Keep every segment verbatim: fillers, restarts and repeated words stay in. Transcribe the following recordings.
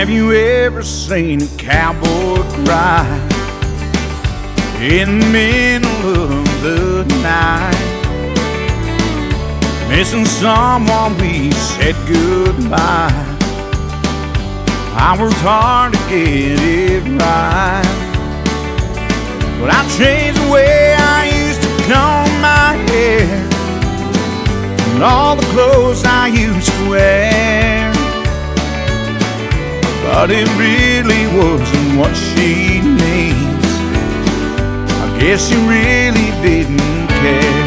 Have you ever seen a cowboy cry in the middle of the night, missing someone we said goodbye? I worked hard to get it right, but I changed the way I used to comb my hair and all the clothes I used to wear. But it really wasn't what she needs. I guess she really didn't care.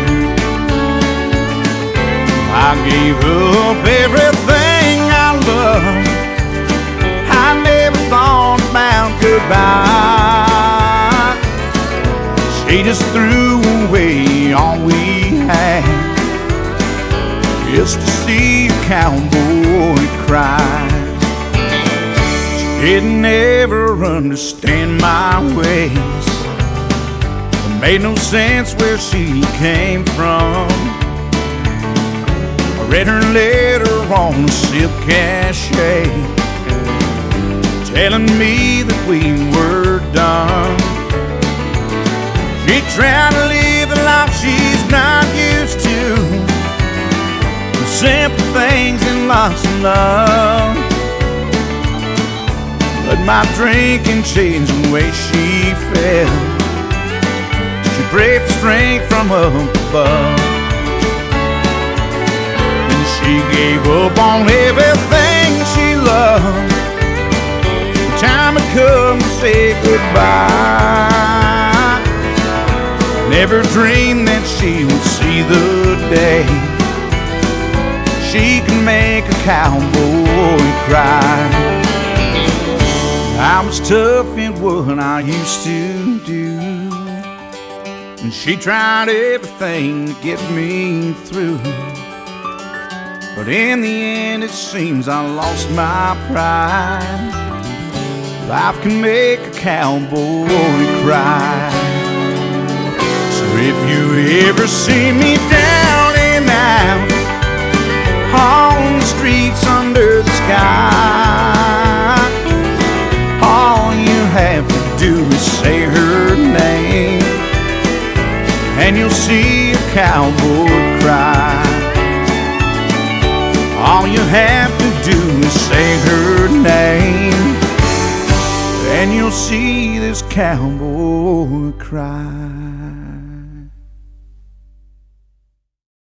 I gave up everything I loved. I never thought about goodbye. She just threw away all we had just to see a cowboy cry. Didn't ever understand my ways. It made no sense where she came from. I read her letter on a silk cachet, telling me that we were done. She tried to live the life she's not used to, the simple things and lots of love. But my drinking changed the way she felt. She prayed for strength from up above, and she gave up on everything she loved. The time had come to say goodbye. Never dreamed that she would see the day she could make a cowboy cry. I was tough in what I used to do, and she tried everything to get me through. But in the end it seems I lost my pride. Life can make a cowboy cry. So if you ever see me down and out on the streets under the sky, all you have to do is say her name, and you'll see a cowboy cry. All you have to do is say her name, and you'll see this cowboy cry.